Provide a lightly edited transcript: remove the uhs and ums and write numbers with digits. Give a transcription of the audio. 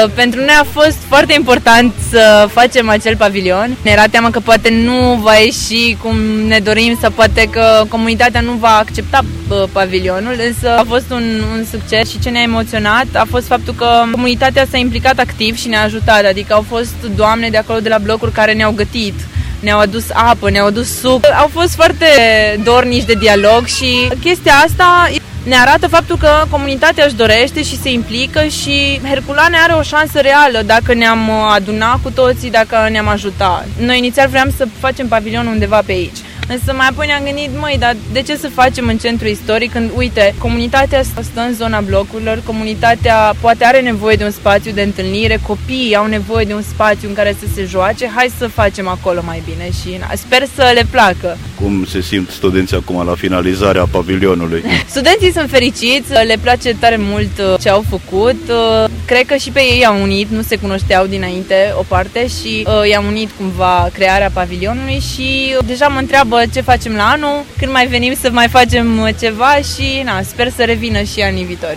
Pentru noi a fost foarte important să facem acel pavilion. Ne era teamă că poate nu va ieși cum ne dorim sau poate că comunitatea nu va accepta pavilionul, însă a fost un succes și ce ne-a emoționat a fost faptul că comunitatea s-a implicat activ și ne-a ajutat, adică au fost doamne de acolo de la blocuri care ne-au gătit, ne-au adus apă, ne-au adus suc, au fost foarte dornici de dialog și chestia asta ne arată faptul că comunitatea își dorește și se implică și Herculane are o șansă reală dacă ne-am adunat cu toții, dacă ne-am ajutat. Noi inițial vreau să facem pavilionul undeva pe aici. Însă mai apoi ne-am gândit, dar de ce să facem în centru istoric când, uite, comunitatea stă în zona blocurilor, comunitatea poate are nevoie de un spațiu de întâlnire, copiii au nevoie de un spațiu în care să se joace, hai să facem acolo mai bine și sper să le placă. Cum se simt studenții acum la finalizarea pavilionului? Studenții sunt fericiți, le place tare mult ce au făcut, cred că și pe ei au unit, nu se cunoșteau dinainte o parte și i-am unit cumva crearea pavilionului și deja mă întreabă ce facem la anul, când mai venim să mai facem ceva și sper să revină și anii viitori.